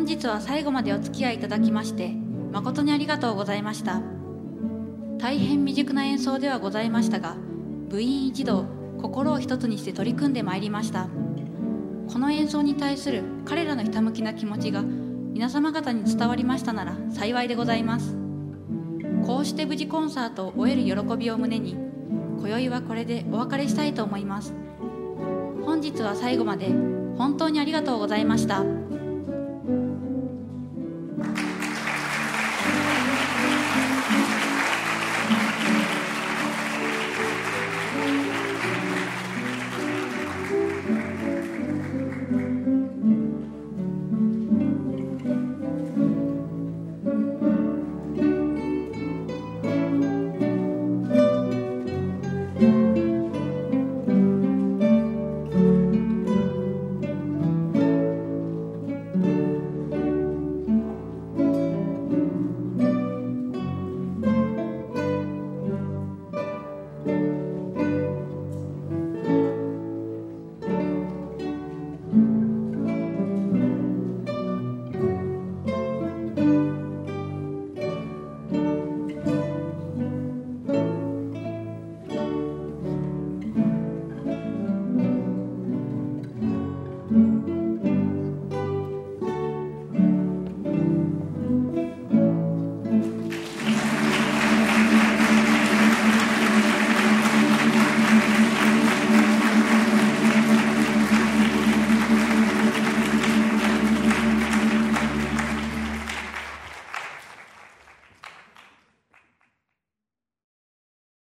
本日は最後までお付き合いいただきまして誠にありがとうございました。大変未熟な演奏ではございましたが、部員一同心を一つにして取り組んでまいりました。この演奏に対する彼らのひたむきな気持ちが皆様方に伝わりましたなら幸いでございます。こうして無事コンサートを終える喜びを胸に、今宵はこれでお別れしたいと思います。本日は最後まで本当にありがとうございました。